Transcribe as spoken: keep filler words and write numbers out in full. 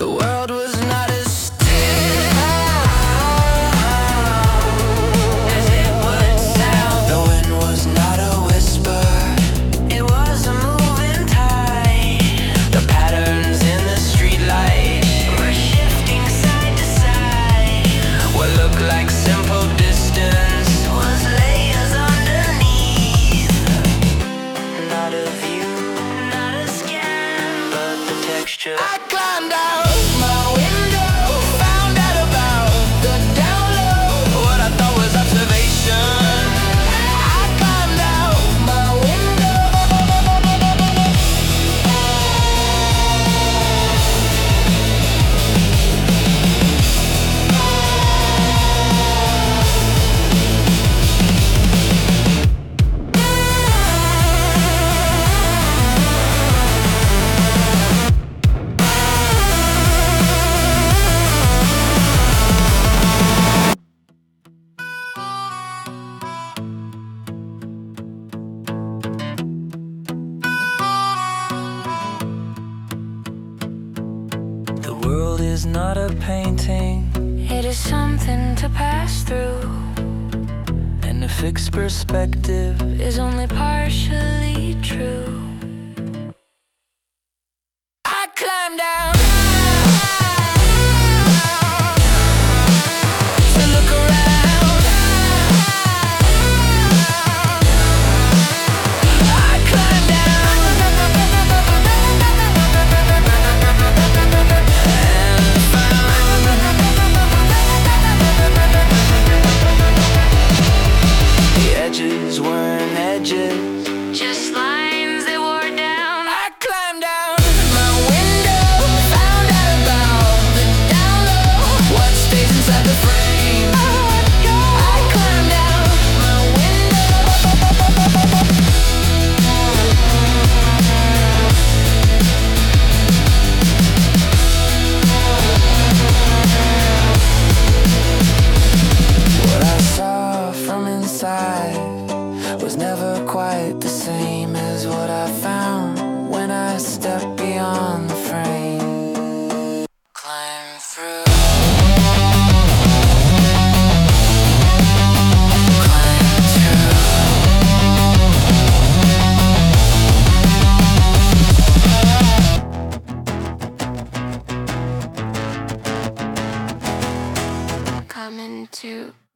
The world was not as still as it would sound. The wind was not a whisper, it was a moving tide. The patterns in the streetlight were shifting side to side. What looked like simple distance was layers underneath. Not a view, not a scan, but the texture. I climbed out my window, found out about the down low. What I thought was observation. I climbed out my window. The world is not a painting, It is something to pass through, and a fixed perspective. is only partially true. I climbed down to look around. I climbed down and found the edges weren't edges, Just lines that wore down. I climbed down my window, found out about the down low. What stays inside the frame? I climbed down my window. What I saw from inside was never quite the same as what I found when I stepped beyond the frame. Climb through. Climb through. Coming to